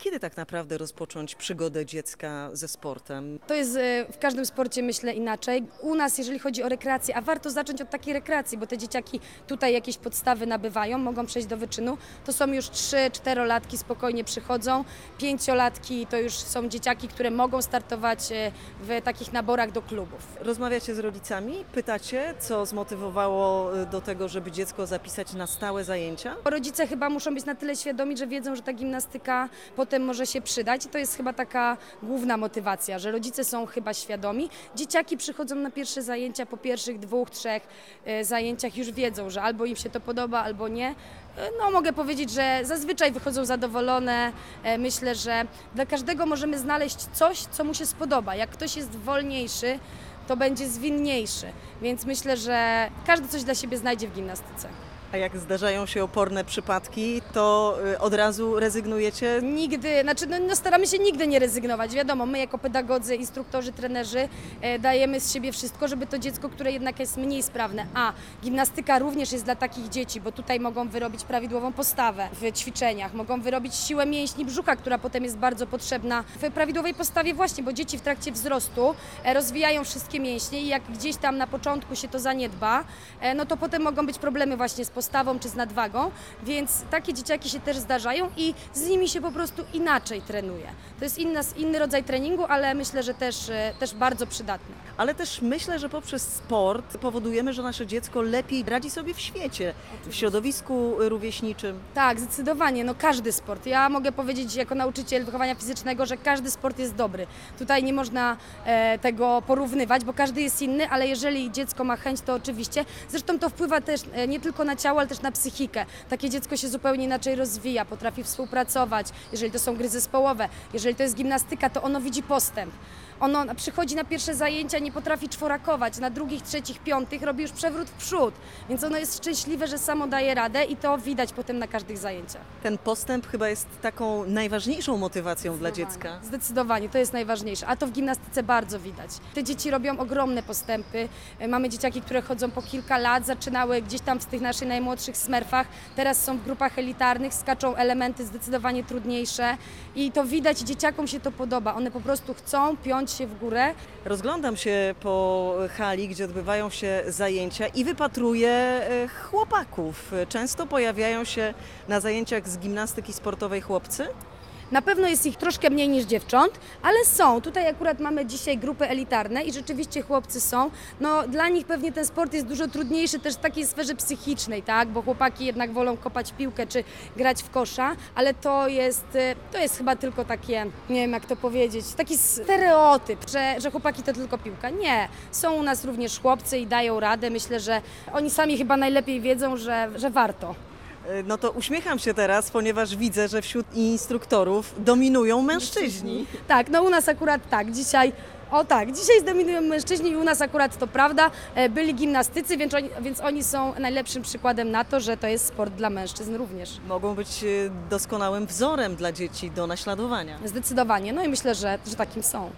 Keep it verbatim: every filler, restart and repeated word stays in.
Kiedy tak naprawdę rozpocząć przygodę dziecka ze sportem? To jest e, w każdym sporcie, myślę, inaczej. U nas, jeżeli chodzi o rekreację, a warto zacząć od takiej rekreacji, bo te dzieciaki tutaj jakieś podstawy nabywają, mogą przejść do wyczynu, to są już trzy czterolatki, spokojnie przychodzą, pięciolatki to już są dzieciaki, które mogą startować e, w takich naborach do klubów. Rozmawiacie z rodzicami? Pytacie, co zmotywowało y, do tego, żeby dziecko zapisać na stałe zajęcia? Rodzice chyba muszą być na tyle świadomi, że wiedzą, że ta gimnastyka potem może się przydać i to jest chyba taka główna motywacja, że rodzice są chyba świadomi. Dzieciaki przychodzą na pierwsze zajęcia, po pierwszych dwóch, trzech e, zajęciach już wiedzą, że albo im się to podoba, albo nie. E, No mogę powiedzieć, że zazwyczaj wychodzą zadowolone. E, Myślę, że dla każdego możemy znaleźć coś, co mu się spodoba. Jak ktoś jest wolniejszy, to będzie zwinniejszy, więc myślę, że każdy coś dla siebie znajdzie w gimnastyce. A jak zdarzają się oporne przypadki, to y, od razu rezygnujecie? Nigdy, znaczy no, no staramy się nigdy nie rezygnować. Wiadomo, my jako pedagodzy, instruktorzy, trenerzy e, dajemy z siebie wszystko, żeby to dziecko, które jednak jest mniej sprawne, a gimnastyka również jest dla takich dzieci, bo tutaj mogą wyrobić prawidłową postawę w ćwiczeniach, mogą wyrobić siłę mięśni brzucha, która potem jest bardzo potrzebna w prawidłowej postawie właśnie, bo dzieci w trakcie wzrostu e, rozwijają wszystkie mięśnie i jak gdzieś tam na początku się to zaniedba, e, no to potem mogą być problemy właśnie z postawą czy z nadwagą, więc takie dzieciaki się też zdarzają i z nimi się po prostu inaczej trenuje. To jest inna, inny rodzaj treningu, ale myślę, że też, e, też bardzo przydatny. Ale też myślę, że poprzez sport powodujemy, że nasze dziecko lepiej radzi sobie w świecie, w środowisku rówieśniczym. Tak, zdecydowanie, no każdy sport. Ja mogę powiedzieć jako nauczyciel wychowania fizycznego, że każdy sport jest dobry. Tutaj nie można e, tego porównywać, bo każdy jest inny, ale jeżeli dziecko ma chęć, to oczywiście. Zresztą to wpływa też e, nie tylko na ciało, ale też na psychikę. Takie dziecko się zupełnie inaczej rozwija, potrafi współpracować, jeżeli to są gry zespołowe, jeżeli to jest gimnastyka, to ono widzi postęp. Ono przychodzi na pierwsze zajęcia, nie potrafi czworakować, na drugich, trzecich, piątych robi już przewrót w przód, więc ono jest szczęśliwe, że samo daje radę i to widać potem na każdych zajęciach. Ten postęp chyba jest taką najważniejszą motywacją dla dziecka. Zdecydowanie, to jest najważniejsze, a to w gimnastyce bardzo widać. Te dzieci robią ogromne postępy, mamy dzieciaki, które chodzą po kilka lat, zaczynały gdzieś tam w tych naszych najmłodszych smerfach, teraz są w grupach elitarnych, skaczą elementy zdecydowanie trudniejsze i to widać, dzieciakom się to podoba, one po prostu chcą piąć się w górę. Rozglądam się po hali, gdzie odbywają się zajęcia i wypatruję e, chłopaków. Często pojawiają się na zajęciach z gimnastyki sportowej chłopcy. Na pewno jest ich troszkę mniej niż dziewcząt, ale są. Tutaj akurat mamy dzisiaj grupy elitarne i rzeczywiście chłopcy są. No dla nich pewnie ten sport jest dużo trudniejszy też w takiej sferze psychicznej, tak? Bo chłopaki jednak wolą kopać piłkę czy grać w kosza, ale to jest, to jest chyba tylko takie, nie wiem jak to powiedzieć, taki stereotyp, że, że chłopaki to tylko piłka. Nie. Są u nas również chłopcy i dają radę. Myślę, że oni sami chyba najlepiej wiedzą, że, że warto. No to uśmiecham się teraz, ponieważ widzę, że wśród instruktorów dominują mężczyźni. Tak, no u nas akurat tak, dzisiaj, o tak, dzisiaj zdominują mężczyźni i u nas akurat to prawda, e, byli gimnastycy, więc oni, więc oni są najlepszym przykładem na to, że to jest sport dla mężczyzn również. Mogą być e, doskonałym wzorem dla dzieci do naśladowania. Zdecydowanie, no i myślę, że, że takim są.